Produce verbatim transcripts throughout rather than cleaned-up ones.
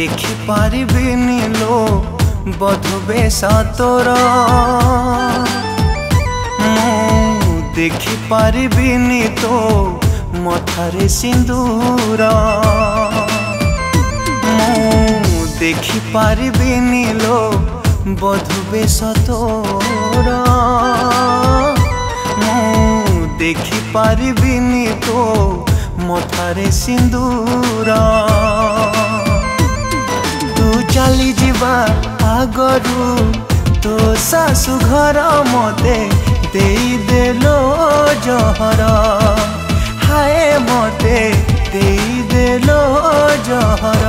देखि पारिबिनी लो बधु बेश तोर मु देखि पारिबिनी तो मथारे सिंदूर मु देखि पारिबिनी लो बधु बेश तोर मु देखि पारिबिनी तो मथारे सिंदूर तू चली जीवा आगरू तो सासु घर मते देई देलो जहर हाय मते देई देलो जहर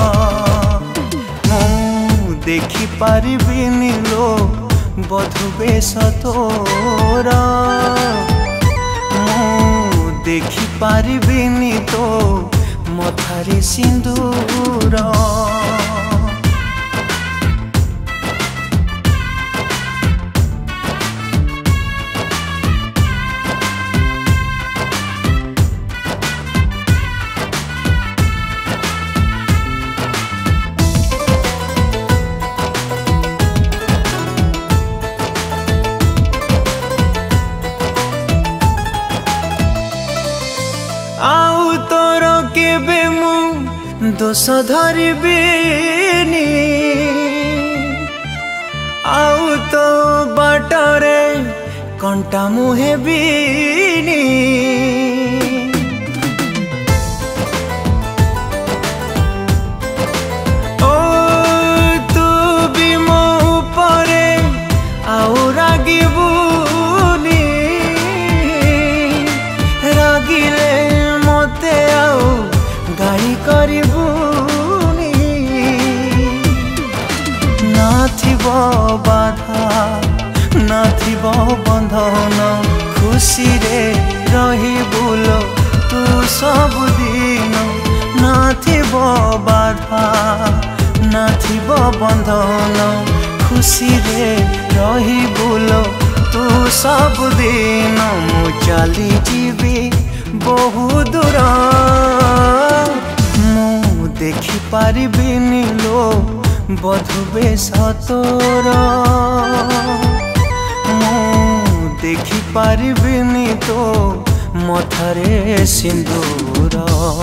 मु देखि पारिबिनी लो बधु बेश तोर मु देखि पारिबिनी तो मथारे सिंदूर आउ तोर केबे मु दोष धरिबिनी आउ तो बाटरे कंटा मुहेबिनी ओ तू भी मो उपरे आउ रागिबुनी रागिले मते आउ गाड़ी करिबुनी नाथिबो बाधा नाथिबो बंधन खुशी रे रहिबुलो तू सब दिन नाथिबो बाधा नाथिबो बंधन खुशी रे रहिबुलो तू सब दिन मु चली जीवी बहु दूर मु देखि पारिबिनी लो बधु बेश तोर मु देखि पारिबिनी तो मथारे सिंदूर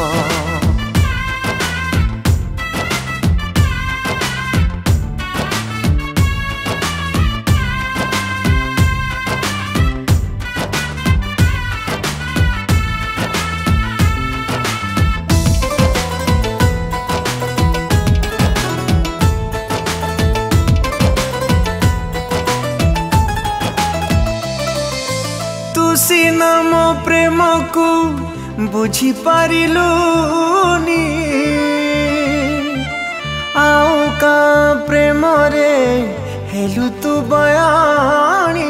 सीना मो प्रेम को बुझी पारिलुनी आउ का प्रेम रे हेलु तू बयानी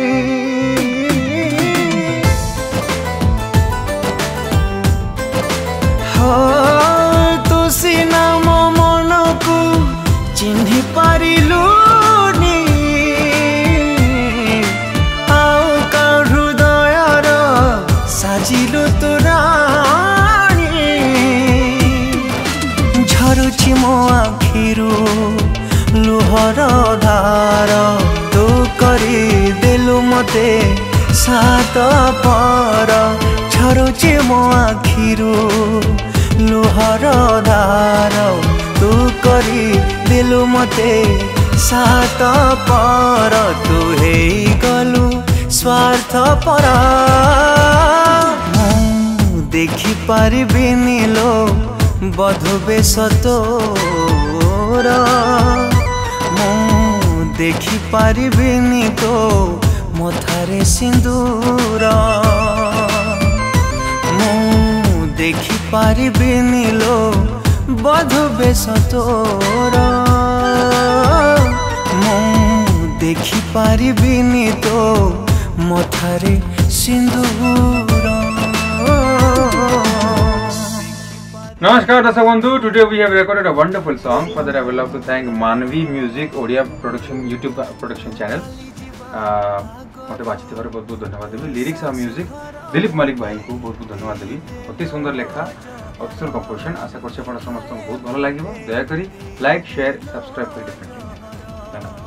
हो तू सीना मो मन को चिन्हि पारिलुनी साजिलु तो रानी झरुछि मो आखिरु लुहर धार तू करी देलु मते सात पर झरुछि मो आखिरु लुहर धार तू करी देलु मते सात पर तू हे गलु स्वार्थ पर देखि पारिबिनी लो बधु बेश तोर मु देखि पारिबिनी तो मथारे सिंदूर मु देखि पारिबिनी लो बधु बेश तोर मु देखि पारिबिनी तो मथारे सिंदूर। Namaskar Dasa Bandhu. Today we have recorded a wonderful song. For that I would love to thank Manvi Music Odia Production YouTube production channel. मत बातचीत कर बहुत बहुत धन्यवाद देवी। लिरिक्स और म्यूजिक दिलीप मलिक भाई को बहुत बहुत धन्यवाद देवी। अति सुंदर लेखा ऑफिशियल कंपोजिशन आशा करछे आपण समस्त बहुत भलो लागिवो दया करी लाइक शेयर सब्सक्राइब कर दियौ।